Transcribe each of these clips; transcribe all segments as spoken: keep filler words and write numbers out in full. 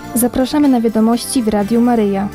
Zapraszamy na wiadomości w Radiu Maryja.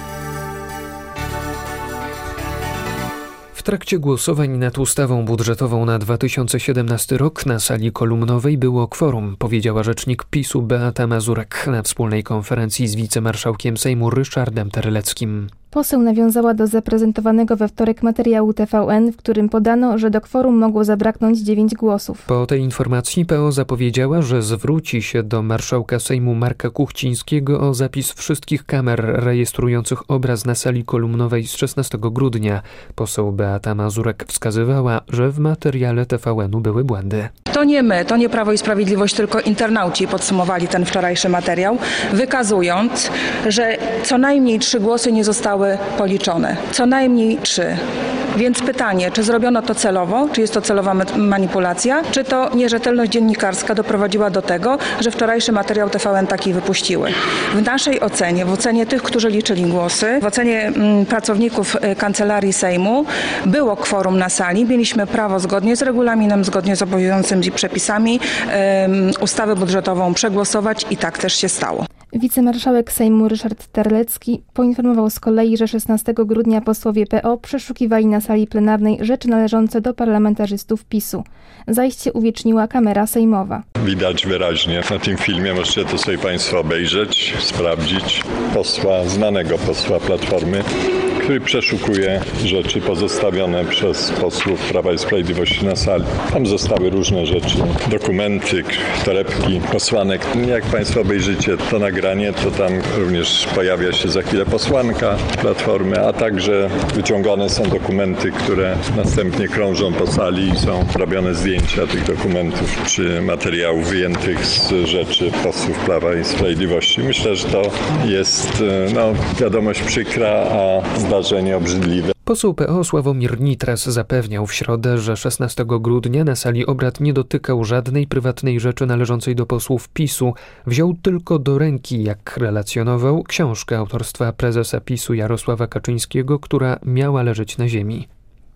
W trakcie głosowań nad ustawą budżetową na dwa tysiące siedemnasty rok na sali kolumnowej było kworum, powiedziała rzecznik PiSu Beata Mazurek na wspólnej konferencji z wicemarszałkiem Sejmu Ryszardem Terleckim. Poseł nawiązała do zaprezentowanego we wtorek materiału T V N, w którym podano, że do kworum mogło zabraknąć dziewięć głosów. Po tej informacji P O zapowiedziała, że zwróci się do marszałka Sejmu Marka Kuchcińskiego o zapis wszystkich kamer rejestrujących obraz na sali kolumnowej z szesnastego grudnia. Poseł Beata Mazurek wskazywała, że w materiale T V N-u były błędy. To nie my, to nie Prawo i Sprawiedliwość, tylko internauci podsumowali ten wczorajszy materiał, wykazując, że co najmniej trzy głosy nie zostały policzone. Co najmniej trzy. Więc pytanie, czy zrobiono to celowo, czy jest to celowa manipulacja, czy to nierzetelność dziennikarska doprowadziła do tego, że wczorajszy materiał T V N taki wypuściły. W naszej ocenie, w ocenie tych, którzy liczyli głosy, w ocenie mm, pracowników Kancelarii Sejmu było kworum na sali. Mieliśmy prawo zgodnie z regulaminem, zgodnie z obowiązującymi przepisami um, ustawę budżetową przegłosować i tak też się stało. Wicemarszałek Sejmu Ryszard Terlecki poinformował z kolei, że szesnastego grudnia posłowie P O przeszukiwali na sali plenarnej rzeczy należące do parlamentarzystów PiSu. Zajście uwieczniła kamera sejmowa. Widać wyraźnie na tym filmie, możecie to sobie Państwo obejrzeć, sprawdzić, posła, znanego posła Platformy, który przeszukuje rzeczy pozostawione przez posłów Prawa i Sprawiedliwości na sali. Tam zostały różne rzeczy, dokumenty, torebki posłanek. Jak Państwo obejrzycie to nagranie, to tam również pojawia się za chwilę posłanka Platformy, a także wyciągane są dokumenty, które następnie krążą po sali i są robione zdjęcia tych dokumentów czy materiałów wyjętych z rzeczy posłów Prawa i Sprawiedliwości. Myślę, że to jest no, wiadomość przykra, a zdarzenie obrzydliwe. Poseł P O Sławomir Nitras zapewniał w środę, że szesnastego grudnia na sali obrad nie dotykał żadnej prywatnej rzeczy należącej do posłów PiSu. Wziął tylko do ręki, jak relacjonował, książkę autorstwa prezesa PiSu Jarosława Kaczyńskiego, która miała leżeć na ziemi.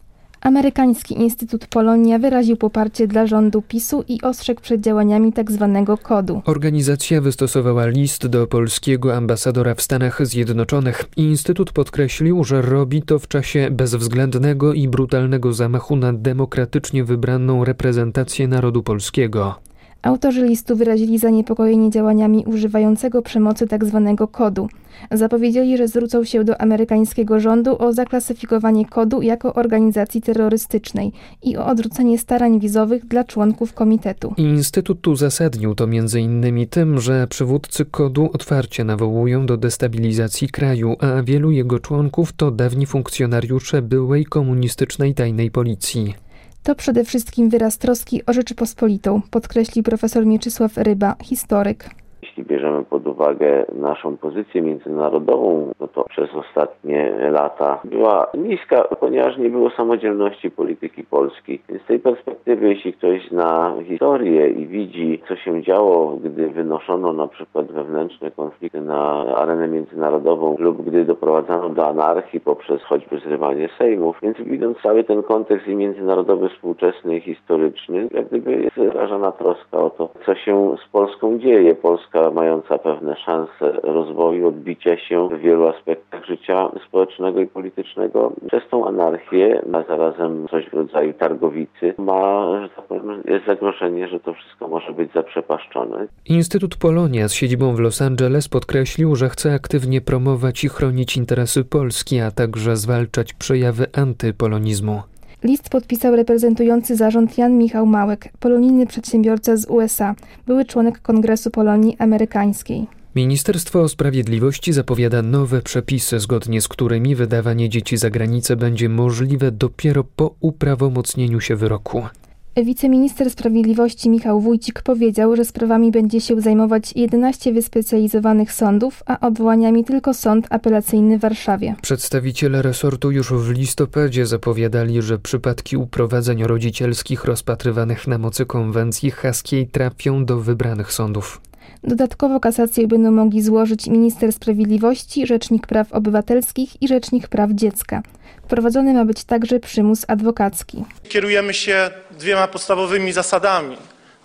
Amerykański Instytut Polonia wyraził poparcie dla rządu PiSu i ostrzegł przed działaniami tzw. kodu. Organizacja wystosowała list do polskiego ambasadora w Stanach Zjednoczonych. Instytut podkreślił, że robi to w czasie bezwzględnego i brutalnego zamachu na demokratycznie wybraną reprezentację narodu polskiego. Autorzy listu wyrazili zaniepokojenie działaniami używającego przemocy tzw. kodu. Zapowiedzieli, że zwrócą się do amerykańskiego rządu o zaklasyfikowanie kodu jako organizacji terrorystycznej i o odrzucenie starań wizowych dla członków komitetu. Instytut uzasadnił to między innymi tym, że przywódcy kodu otwarcie nawołują do destabilizacji kraju, a wielu jego członków to dawni funkcjonariusze byłej komunistycznej tajnej policji. To przede wszystkim wyraz troski o Rzeczypospolitą, podkreślił profesor Mieczysław Ryba, historyk. Jeśli bierzemy pod uwagę naszą pozycję międzynarodową, no to przez ostatnie lata była niska, ponieważ nie było samodzielności polityki polskiej. Więc z tej perspektywy, jeśli ktoś zna historię i widzi, co się działo, gdy wynoszono na przykład wewnętrzne konflikty na arenę międzynarodową lub gdy doprowadzano do anarchii poprzez choćby zrywanie sejmów, więc widząc cały ten kontekst i międzynarodowy, współczesny i historyczny, jak gdyby jest wyrażana troska o to, co się z Polską dzieje. Polska mająca pewne szanse rozwoju, odbicia się w wielu aspektach życia społecznego i politycznego. Przez tą anarchię, a zarazem coś w rodzaju targowicy, ma, że tak powiem, jest zagrożenie, że to wszystko może być zaprzepaszczone. Instytut Polonia z siedzibą w Los Angeles podkreślił, że chce aktywnie promować i chronić interesy Polski, a także zwalczać przejawy antypolonizmu. List podpisał reprezentujący zarząd Jan Michał Małek, polonijny przedsiębiorca z U S A, były członek Kongresu Polonii Amerykańskiej. Ministerstwo Sprawiedliwości zapowiada nowe przepisy, zgodnie z którymi wydawanie dzieci za granicę będzie możliwe dopiero po uprawomocnieniu się wyroku. Wiceminister Sprawiedliwości Michał Wójcik powiedział, że sprawami będzie się zajmować jedenaście wyspecjalizowanych sądów, a odwołaniami tylko Sąd Apelacyjny w Warszawie. Przedstawiciele resortu już w listopadzie zapowiadali, że przypadki uprowadzeń rodzicielskich rozpatrywanych na mocy konwencji haskiej trafią do wybranych sądów. Dodatkowo kasację będą mogli złożyć minister sprawiedliwości, rzecznik praw obywatelskich i rzecznik praw dziecka. Wprowadzony ma być także przymus adwokacki. Kierujemy się dwiema podstawowymi zasadami.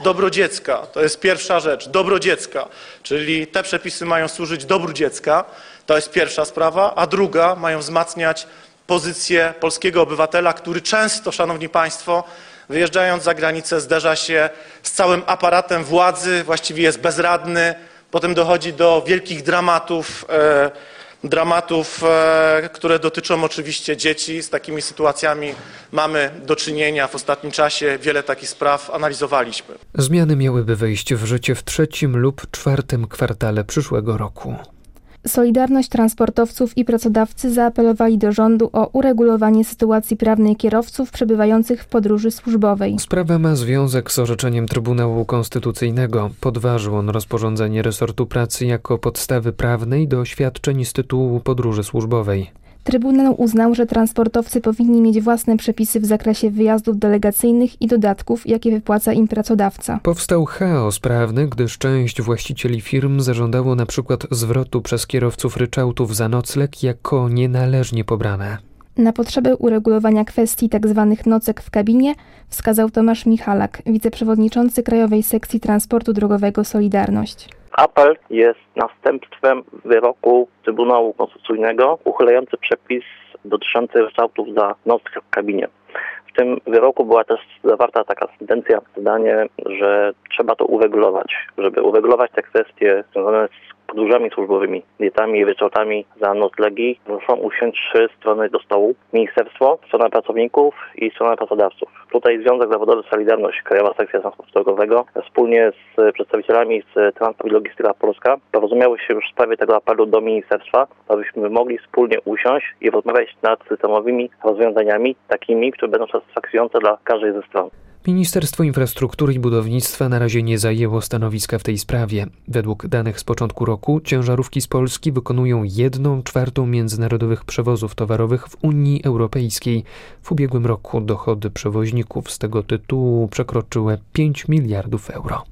dobro dziecka. To jest pierwsza rzecz, dobro dziecka, czyli te przepisy mają służyć dobru dziecka, to jest pierwsza sprawa, a druga mają wzmacniać pozycję polskiego obywatela, który często, szanowni państwo, wyjeżdżając za granicę zderza się z całym aparatem władzy, właściwie jest bezradny, potem dochodzi do wielkich dramatów, e, dramatów, e, które dotyczą oczywiście dzieci. Z takimi sytuacjami mamy do czynienia w ostatnim czasie. Wiele takich spraw analizowaliśmy. Zmiany miałyby wejść w życie w trzecim lub czwartym kwartale przyszłego roku. Solidarność transportowców i pracodawcy zaapelowali do rządu o uregulowanie sytuacji prawnej kierowców przebywających w podróży służbowej. Sprawa ma związek z orzeczeniem Trybunału Konstytucyjnego. Podważył on rozporządzenie resortu pracy jako podstawy prawnej do świadczeń z tytułu podróży służbowej. Trybunał uznał, że transportowcy powinni mieć własne przepisy w zakresie wyjazdów delegacyjnych i dodatków, jakie wypłaca im pracodawca. Powstał chaos prawny, gdyż część właścicieli firm zażądało na przykład zwrotu przez kierowców ryczałtów za nocleg jako nienależnie pobrane. Na potrzebę uregulowania kwestii tzw. nocek w kabinie wskazał Tomasz Michalak, wiceprzewodniczący Krajowej Sekcji Transportu Drogowego Solidarność. Apel jest następstwem wyroku Trybunału Konstytucyjnego uchylający przepis dotyczący ryczałtów za nocleg w kabinie. W tym wyroku była też zawarta taka sentencja, zdanie, że trzeba to uregulować, żeby uregulować te kwestie związane z podróżami służbowymi, dietami i ryczałtami za noclegi. Muszą usiąść trzy strony do stołu. Ministerstwo, strona pracowników i strona pracodawców. Tutaj Związek Zawodowy Solidarność, Krajowa Sekcja Transportu Drogowego wspólnie z przedstawicielami z Transport i Logistyka Polska porozumiały się już w sprawie tego apelu do ministerstwa, abyśmy mogli wspólnie usiąść i rozmawiać nad systemowymi rozwiązaniami, takimi, które będą satysfakcjonujące dla każdej ze stron. Ministerstwo Infrastruktury i Budownictwa na razie nie zajęło stanowiska w tej sprawie. Według danych z początku roku ciężarówki z Polski wykonują jedną czwartą międzynarodowych przewozów towarowych w Unii Europejskiej. W ubiegłym roku dochody przewoźników z tego tytułu przekroczyły pięć miliardów euro.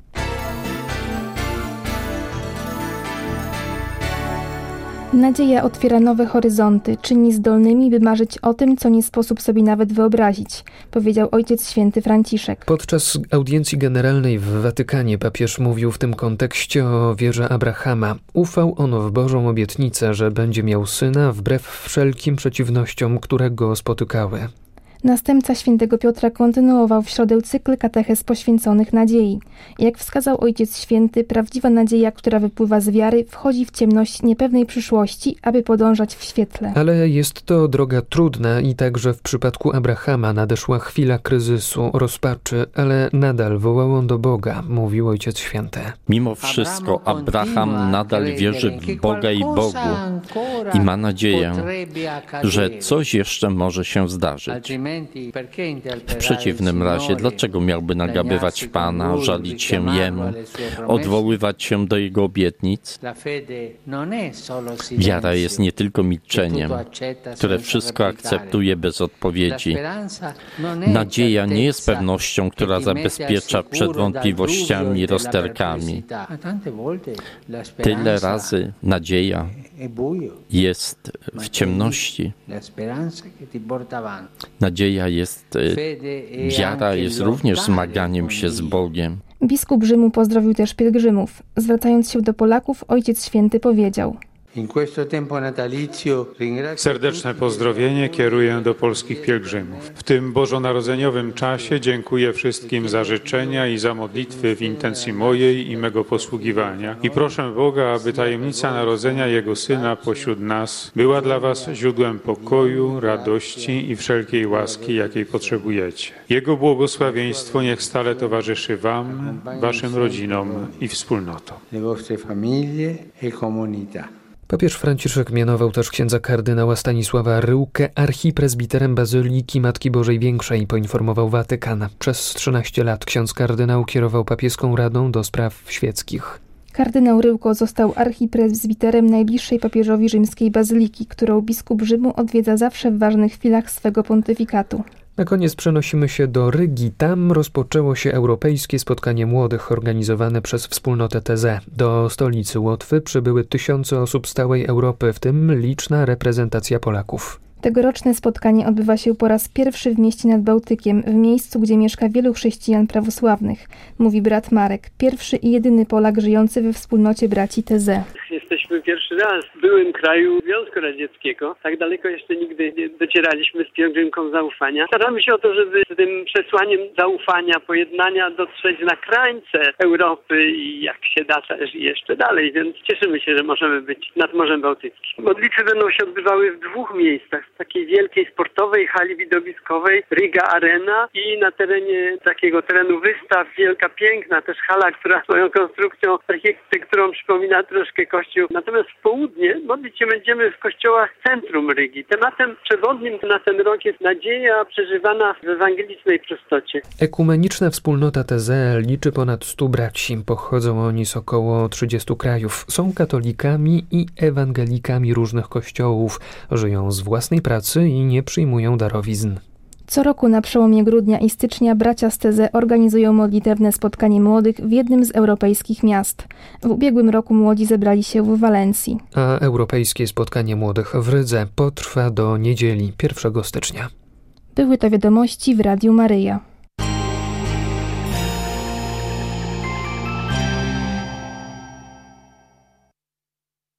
Nadzieja otwiera nowe horyzonty, czyni zdolnymi, by marzyć o tym, co nie sposób sobie nawet wyobrazić, powiedział Ojciec Święty Franciszek. Podczas audiencji generalnej w Watykanie papież mówił w tym kontekście o wierze Abrahama. Ufał on w Bożą obietnicę, że będzie miał syna wbrew wszelkim przeciwnościom, które go spotykały. Następca świętego Piotra kontynuował w środę cykl katechez poświęconych nadziei. Jak wskazał Ojciec Święty, prawdziwa nadzieja, która wypływa z wiary, wchodzi w ciemność niepewnej przyszłości, aby podążać w świetle. Ale jest to droga trudna i także w przypadku Abrahama nadeszła chwila kryzysu, rozpaczy, ale nadal wołał on do Boga, mówił Ojciec Święty. Mimo wszystko Abraham nadal wierzy w Boga i Bogu i ma nadzieję, że coś jeszcze może się zdarzyć. W przeciwnym razie, dlaczego miałby nagabywać Pana, żalić się Jemu, odwoływać się do Jego obietnic? Wiara jest nie tylko milczeniem, które wszystko akceptuje bez odpowiedzi. Nadzieja nie jest pewnością, która zabezpiecza przed wątpliwościami i rozterkami. Tyle razy nadzieja jest w ciemności. Nadzieja jest, wiara jest również zmaganiem się z Bogiem. Biskup Rzymu pozdrowił też pielgrzymów. Zwracając się do Polaków, Ojciec Święty powiedział: Serdeczne pozdrowienie kieruję do polskich pielgrzymów. W tym bożonarodzeniowym czasie dziękuję wszystkim za życzenia i za modlitwy w intencji mojej i mego posługiwania. I proszę Boga, aby tajemnica narodzenia Jego Syna pośród nas była dla Was źródłem pokoju, radości i wszelkiej łaski, jakiej potrzebujecie. Jego błogosławieństwo niech stale towarzyszy Wam, Waszym rodzinom i wspólnotom. Papież Franciszek mianował też księdza kardynała Stanisława Ryłkę archipresbiterem Bazyliki Matki Bożej Większej, poinformował Watykan. Przez trzynaście lat ksiądz kardynał kierował papieską radą do spraw świeckich. Kardynał Ryłko został archipresbiterem najbliższej papieżowi rzymskiej bazyliki, którą biskup Rzymu odwiedza zawsze w ważnych chwilach swego pontyfikatu. Na koniec przenosimy się do Rygi. Tam rozpoczęło się europejskie spotkanie młodych organizowane przez wspólnotę T Z. Do stolicy Łotwy przybyły tysiące osób z całej Europy, w tym liczna reprezentacja Polaków. Tegoroczne spotkanie odbywa się po raz pierwszy w mieście nad Bałtykiem, w miejscu, gdzie mieszka wielu chrześcijan prawosławnych, mówi brat Marek, pierwszy i jedyny Polak żyjący we wspólnocie braci T Z. Jesteśmy pierwszy raz w byłym kraju Związku Radzieckiego. Tak daleko jeszcze nigdy nie docieraliśmy z pielgrzymką zaufania. Staramy się o to, żeby z tym przesłaniem zaufania, pojednania dotrzeć na krańce Europy i jak się da też jeszcze dalej, więc cieszymy się, że możemy być nad Morzem Bałtyckim. Modlitwy będą się odbywały w dwóch miejscach. W takiej wielkiej sportowej hali widowiskowej Riga Arena i na terenie takiego terenu wystaw, wielka, piękna też hala, która swoją konstrukcją, architekturą przypomina troszkę kościół. Natomiast w południe modlić się będziemy w kościołach centrum Rygi. Tematem przewodnim na ten rok jest nadzieja przeżywana w ewangelicznej prostocie. Ekumeniczna wspólnota T Z liczy ponad stu braci. Pochodzą oni z około trzydziestu krajów. Są katolikami i ewangelikami różnych kościołów. Żyją z własnej pracy i nie przyjmują darowizn. Co roku na przełomie grudnia i stycznia bracia z T Z organizują modlitewne spotkanie młodych w jednym z europejskich miast. W ubiegłym roku młodzi zebrali się w Walencji. A europejskie spotkanie młodych w Rydze potrwa do niedzieli pierwszego stycznia. Były to wiadomości w Radiu Maryja.